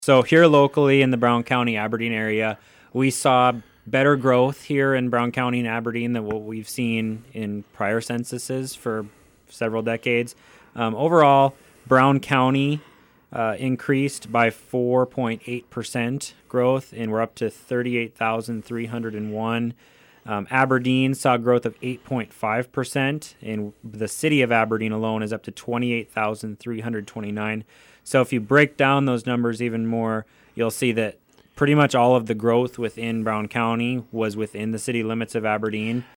So here locally in the Brown County, Aberdeen area, we saw better growth here in Brown County and Aberdeen than what we've seen in prior censuses for several decades. Overall, Brown County increased by 4.8% growth, and we're up to 38,301. Aberdeen saw growth of 8.5%, and the city of Aberdeen alone is up to 28,329. So if you break down those numbers even more, you'll see that pretty much all of the growth within Brown County was within the city limits of Aberdeen.